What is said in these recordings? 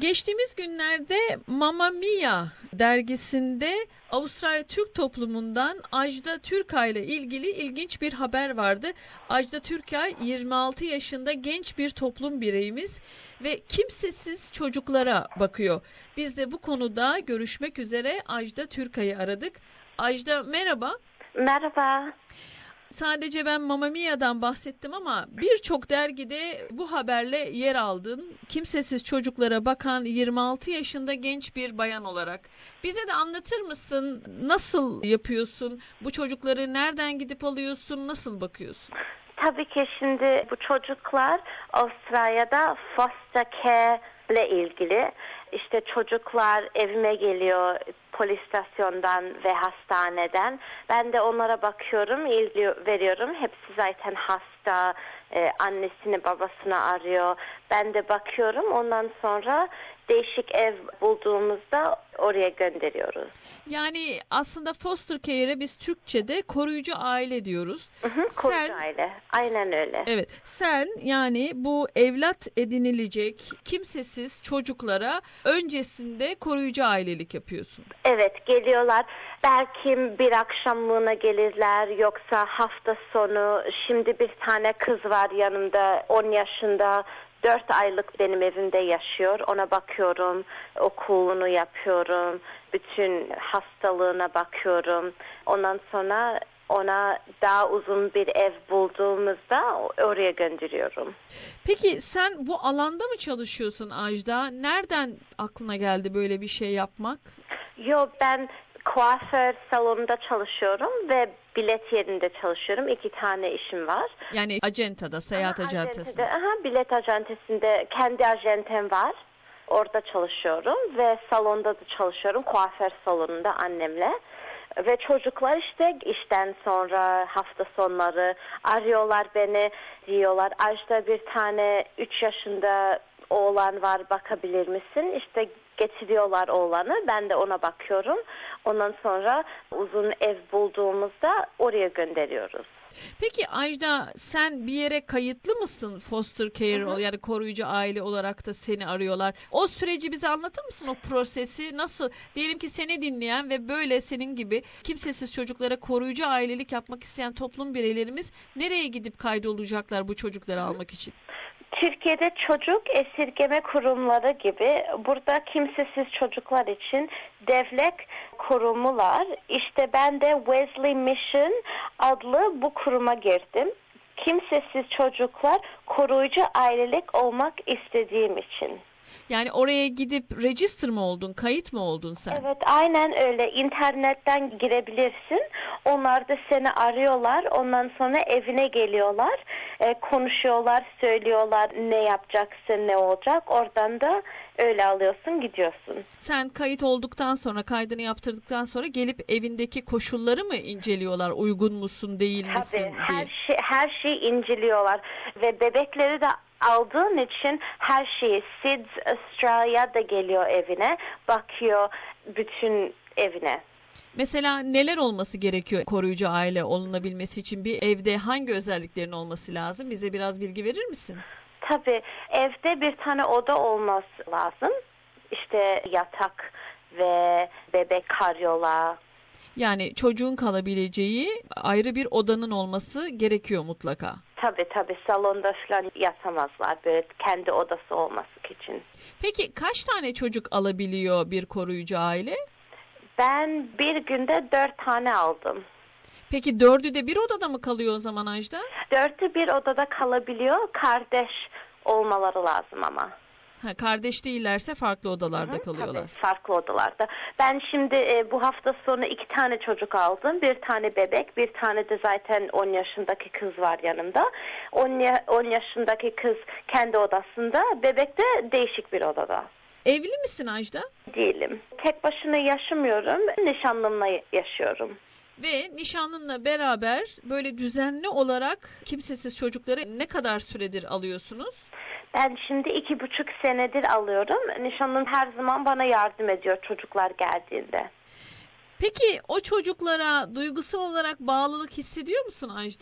Geçtiğimiz günlerde Mamma Mia dergisinde Avustralya Türk toplumundan Ajda Türkay ile ilgili ilginç bir haber vardı. Ajda Türkay 26 yaşında genç bir toplum bireyimiz ve kimsesiz çocuklara bakıyor. Biz de bu konuda görüşmek üzere Ajda Türkay'ı aradık. Ajda merhaba. Merhaba. Sadece ben Mamma Mia'dan bahsettim ama birçok dergide bu haberle yer aldın. Kimsesiz çocuklara bakan 26 yaşında genç bir bayan olarak. Bize de anlatır mısın? Nasıl yapıyorsun? Bu çocukları nereden gidip alıyorsun? Nasıl bakıyorsun? Tabii ki şimdi bu çocuklar Avustralya'da foster care ile ilgili. İşte çocuklar evime geliyor polis istasyondan ve hastaneden. Ben de onlara bakıyorum, ilgi veriyorum. Hepsi zaten hasta, annesini babasını arıyor. Ben de bakıyorum. Ondan sonra değişik ev bulduğumuzda oraya gönderiyoruz. Yani aslında foster care'e biz Türkçe'de koruyucu aile diyoruz. Koruyucu aile. Aynen öyle. Evet. Sen yani bu evlat edinilecek kimsesiz çocuklara öncesinde koruyucu ailelik yapıyorsun. Evet, geliyorlar. Belki bir akşamlığına gelirler, yoksa hafta sonu. Şimdi bir tane kız var yanımda, 10 yaşında. 4 aylık benim evimde yaşıyor. Ona bakıyorum, okulunu yapıyorum, bütün hastalığına bakıyorum. Ondan sonra ona daha uzun bir ev bulduğumuzda oraya gönderiyorum. Peki sen bu alanda mı çalışıyorsun Ajda? Nereden aklına geldi böyle bir şey yapmak? Yok, ben kuaför salonunda çalışıyorum ve bilet yerinde çalışıyorum. 2 tane işim var. Yani acentada, seyahat acentasında. Bilet acentesinde kendi acentem var. Orada çalışıyorum ve salonda da çalışıyorum. Kuaför salonunda annemle. Ve çocuklar işte işten sonra hafta sonları arıyorlar beni, diyorlar Ajda bir tane 3 yaşında oğlan var, bakabilir misin? İşte getiriyorlar oğlanı, ben de ona bakıyorum. Ondan sonra uzun ev bulduğumuzda oraya gönderiyoruz. Peki Ajda, sen bir yere kayıtlı mısın foster care yani koruyucu aile olarak da seni arıyorlar? O süreci bize anlatır mısın, o prosesi nasıl? Diyelim ki seni dinleyen ve böyle senin gibi kimsesiz çocuklara koruyucu ailelik yapmak isteyen toplum bireylerimiz nereye gidip kaydolacaklar bu çocukları almak için? Türkiye'de çocuk esirgeme kurumları gibi burada kimsesiz çocuklar için devlet kurumu var. İşte ben de Wesley Mission adlı bu kuruma girdim. Kimsesiz çocuklar koruyucu ailelik olmak istediğim için. Yani oraya gidip register mı oldun, kayıt mı oldun sen? Evet, aynen öyle. İnternetten girebilirsin. Onlar da seni arıyorlar. Ondan sonra evine geliyorlar. Konuşuyorlar, söylüyorlar ne yapacaksın, ne olacak. Oradan da öyle alıyorsun, gidiyorsun. Sen kayıt olduktan sonra, kaydını yaptırdıktan sonra gelip evindeki koşulları mı inceliyorlar? Uygun musun, değil misin Tabii, diye. her şeyi inceliyorlar. Ve bebekleri de aldığın için her şeyi SIDS Australia da geliyor evine, bakıyor bütün evine. Mesela neler olması gerekiyor koruyucu aile olunabilmesi için? Bir evde hangi özelliklerin olması lazım? Bize biraz bilgi verir misin? Tabii, evde bir tane oda olması lazım. İşte yatak ve bebek karyola. Yani çocuğun kalabileceği ayrı bir odanın olması gerekiyor mutlaka. Tabii, salonda falan yatamazlar, böyle kendi odası olması için. Peki kaç tane çocuk alabiliyor bir koruyucu aile? Ben bir günde 4 tane aldım. Peki 4'ü de bir odada mı kalıyor o zaman Ajda? 4'ü bir odada kalabiliyor. Kardeş olmaları lazım ama. Kardeş değillerse farklı odalarda kalıyorlar. Tabii, farklı odalarda. Ben şimdi bu hafta sonu 2 tane çocuk aldım. Bir tane bebek, bir tane de zaten 10 yaşındaki kız var yanımda. 10 yaşındaki kız kendi odasında, bebek de değişik bir odada. Evli misin Ajda? Değilim. Tek başına yaşamıyorum. Nişanlımla yaşıyorum. Ve nişanlınla beraber böyle düzenli olarak kimsesiz çocukları ne kadar süredir alıyorsunuz? Ben şimdi 2,5 senedir alıyorum. Nişanlım her zaman bana yardım ediyor çocuklar geldiğinde. Peki o çocuklara duygusal olarak bağlılık hissediyor musun Ajda?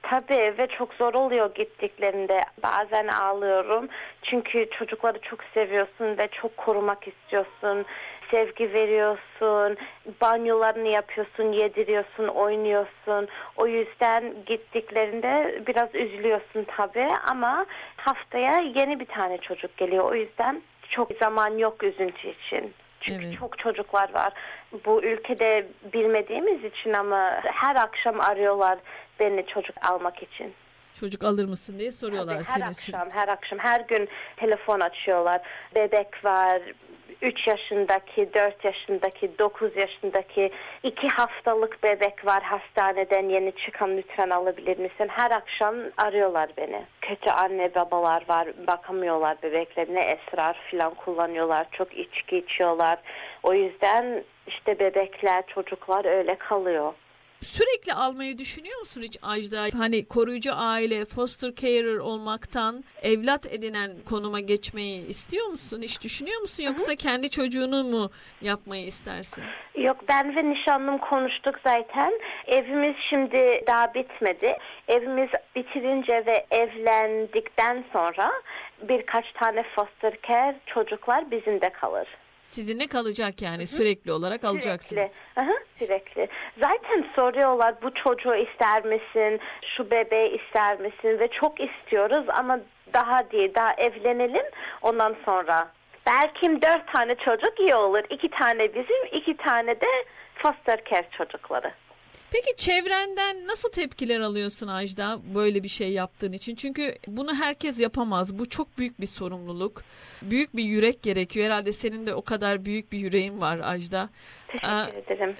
Tabii ve çok zor oluyor gittiklerinde. Bazen ağlıyorum. Çünkü çocukları çok seviyorsun ve çok korumak istiyorsun. Sevgi veriyorsun, banyolarını yapıyorsun, yediriyorsun, oynuyorsun. O yüzden gittiklerinde biraz üzülüyorsun tabii ama haftaya yeni bir tane çocuk geliyor. O yüzden çok zaman yok üzüntü için. Çünkü Evet. çok çocuklar var. Bu ülkede bilmediğimiz için ama her akşam arıyorlar beni çocuk almak için. Çocuk alır mısın diye soruyorlar Tabii, seni. her akşam, her gün telefon açıyorlar. Bebek var, 3 yaşındaki, 4 yaşındaki, 9 yaşındaki, 2 haftalık bebek var hastaneden yeni çıkan, lütfen alabilir misin? Her akşam arıyorlar beni. Kötü anne babalar var, bakamıyorlar bebeklerine, esrar falan kullanıyorlar, çok içki içiyorlar. O yüzden işte bebekler, çocuklar öyle kalıyor. Sürekli almayı düşünüyor musun hiç Ajda? Hani koruyucu aile, foster carer olmaktan evlat edinen konuma geçmeyi istiyor musun? Hiç düşünüyor musun? Yoksa kendi çocuğunu mu yapmayı istersin? Yok, ben ve nişanlım konuştuk zaten. Evimiz şimdi daha bitmedi. Evimiz bitirince ve evlendikten sonra birkaç tane foster care çocuklar bizimde kalır. Sizinle kalacak yani sürekli olarak alacaksınız. Sürekli. Zaten soruyorlar, bu çocuğu ister misin, şu bebeği ister misin ve çok istiyoruz ama daha evlenelim ondan sonra. Belki 4 tane çocuk iyi olur. 2 tane bizim, 2 tane de foster care çocukları. Peki çevrenden nasıl tepkiler alıyorsun Ajda böyle bir şey yaptığın için? Çünkü bunu herkes yapamaz. Bu çok büyük bir sorumluluk. Büyük bir yürek gerekiyor. Herhalde senin de o kadar büyük bir yüreğin var Ajda. Teşekkür ederim.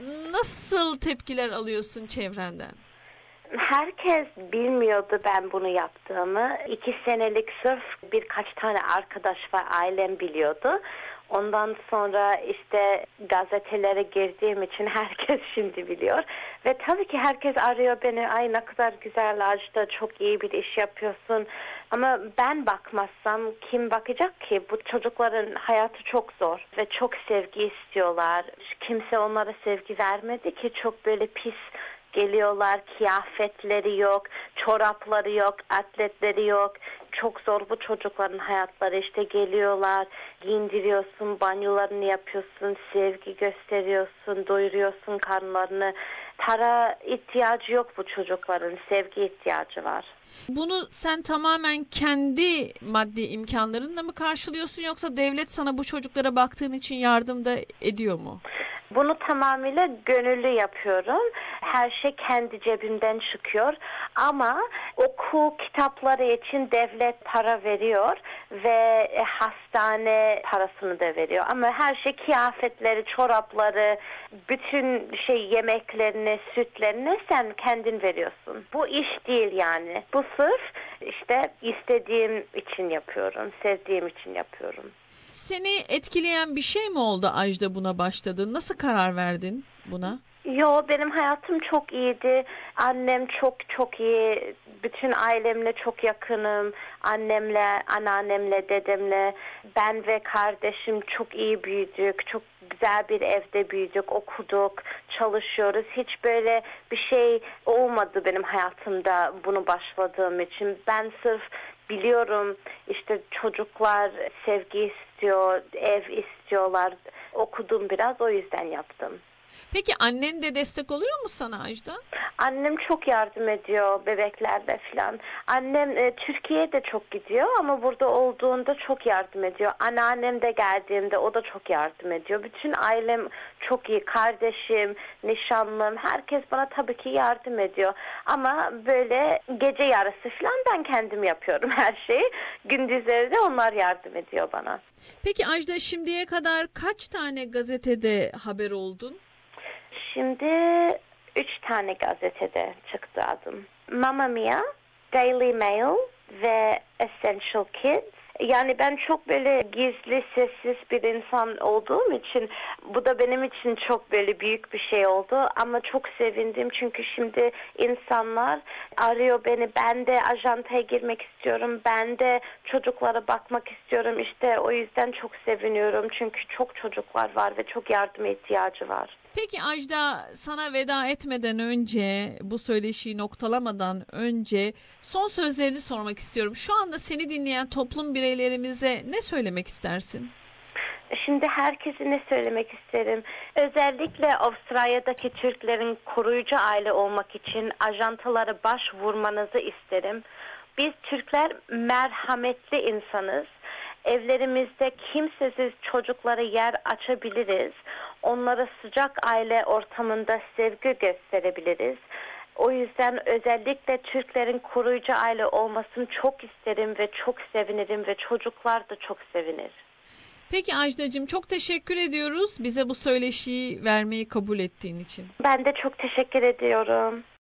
Nasıl tepkiler alıyorsun çevrenden? Herkes bilmiyordu ben bunu yaptığımı. 2 senelik sırf birkaç tane arkadaş var, ailem biliyordu. Ondan sonra işte gazetelere girdiğim için herkes şimdi biliyor. Ve tabii ki herkes arıyor beni. Ay ne kadar güzel Ajda, çok iyi bir iş yapıyorsun. Ama ben bakmazsam kim bakacak ki? Bu çocukların hayatı çok zor ve çok sevgi istiyorlar. Kimse onlara sevgi vermedi ki, çok böyle pis geliyorlar, kıyafetleri yok, çorapları yok, atletleri yok. Çok zor bu çocukların hayatları. İşte geliyorlar, giyindiriyorsun, banyolarını yapıyorsun, sevgi gösteriyorsun, doyuruyorsun karnlarını. Para ihtiyacı yok bu çocukların, sevgi ihtiyacı var. Bunu sen tamamen kendi maddi imkanlarınla mı karşılıyorsun yoksa devlet sana bu çocuklara baktığın için yardım da ediyor mu? Bunu tamamıyla gönüllü yapıyorum. Her şey kendi cebimden çıkıyor. Ama okul kitapları için devlet para veriyor ve hastane parasını da veriyor. Ama her şey, kıyafetleri, çorapları, bütün yemeklerini, sütlerini sen kendin veriyorsun. Bu iş değil yani. Bu sırf işte istediğim için yapıyorum, sevdiğim için yapıyorum. Seni etkileyen bir şey mi oldu Ajda buna başladın? Nasıl karar verdin buna? Yo, benim hayatım çok iyiydi. Annem çok iyi. Bütün ailemle çok yakınım. Annemle, anneannemle, dedemle. Ben ve kardeşim çok iyi büyüdük. Çok güzel bir evde büyüdük, okuduk, çalışıyoruz. Hiç böyle bir şey olmadı benim hayatımda bunu başladığım için. Ben sırf biliyorum işte çocuklar sevgi istiyor, ev istiyorlar. Okudum biraz, o yüzden yaptım. Peki annen de destek oluyor mu sana Ajda? Annem çok yardım ediyor bebeklerde falan. Annem Türkiye'de çok gidiyor ama burada olduğunda çok yardım ediyor. Anneannem de geldiğimde o da çok yardım ediyor. Bütün ailem çok iyi. Kardeşim, nişanlım, herkes bana tabii ki yardım ediyor. Ama böyle gece yarısı falan ben kendim yapıyorum her şeyi. Gündüzleri de onlar yardım ediyor bana. Peki Ajda, şimdiye kadar kaç tane gazetede haber oldun? Şimdi 3 tane gazetede çıktı adım. Mamma Mia, Daily Mail ve Essential Kids. Yani ben çok böyle gizli, sessiz bir insan olduğum için bu da benim için çok böyle büyük bir şey oldu. Ama çok sevindim çünkü şimdi insanlar arıyor beni. Ben de ajantaya girmek istiyorum. Ben de çocuklara bakmak istiyorum. İşte o yüzden çok seviniyorum. Çünkü çok çocuklar var ve çok yardıma ihtiyacı var. Peki Ajda, sana veda etmeden önce, bu söyleşiyi noktalamadan önce son sözlerini sormak istiyorum. Şu anda seni dinleyen toplum bireylerimize ne söylemek istersin? Şimdi herkese ne söylemek isterim? Özellikle Avustralya'daki Türklerin koruyucu aile olmak için ajantalara başvurmanızı isterim. Biz Türkler merhametli insanız. Evlerimizde kimsesiz çocuklara yer açabiliriz. Onlara sıcak aile ortamında sevgi gösterebiliriz. O yüzden özellikle Türklerin koruyucu aile olmasını çok isterim ve çok sevinirim ve çocuklar da çok sevinir. Peki Ajdacığım, çok teşekkür ediyoruz bize bu söyleşiyi vermeyi kabul ettiğin için. Ben de çok teşekkür ediyorum.